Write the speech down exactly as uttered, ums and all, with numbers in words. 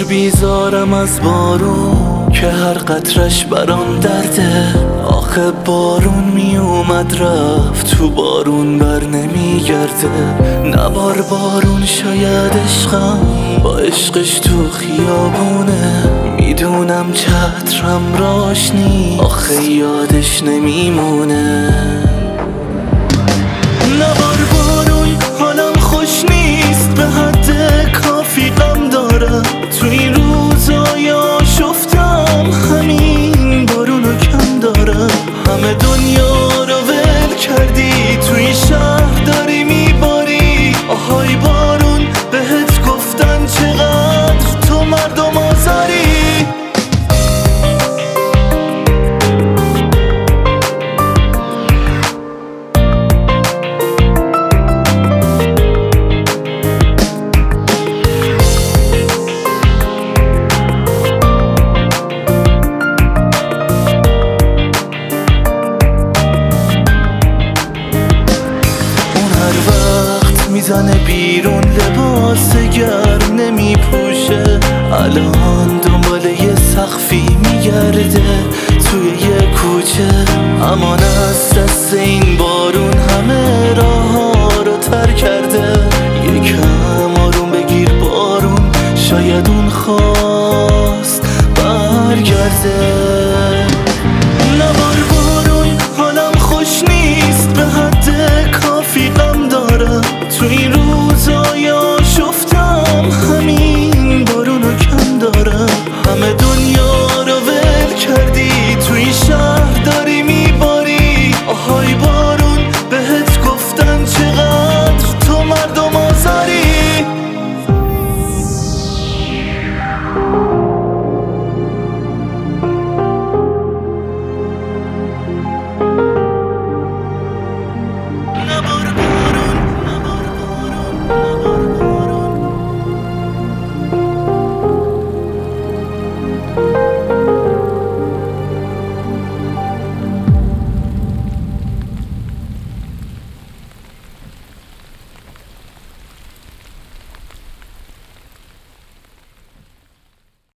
بیزارم از بارون که هر قطرش برام درده. آخه بارون می اومد رفت، تو بارون بر نمیگرده. نبار بارون شاید عشقم با عشقش تو خیابونه. میدونم چترم راش نی، آخه یادش نمیمونه. نبار بارون حالم خوش نیست، به حد کافی غم دارم. تو این روزای آشفتم همین بارونو کم دارم. همه دنیا رو ول کردی، تو این شهر داری میباری. آهای بارون بهت گفتن چقدر تو مردم آزاری. میزنه بیرون لباس گرم نمی پوشه. الان دنبال یه سقفی میگرده توی یه کوچه. امان از دست این بارون همه راه ها رو تر کرده. یکم آروم بگیر بارون، شاید اون خواست برگرده. نبار بارون حالم خوش نیست، به حد کافی غم دارم. تو این روزای آشفتم همین بارونو کم دارم. همه دنیا رو ول کردی، تو این شهر داری میباری. آهای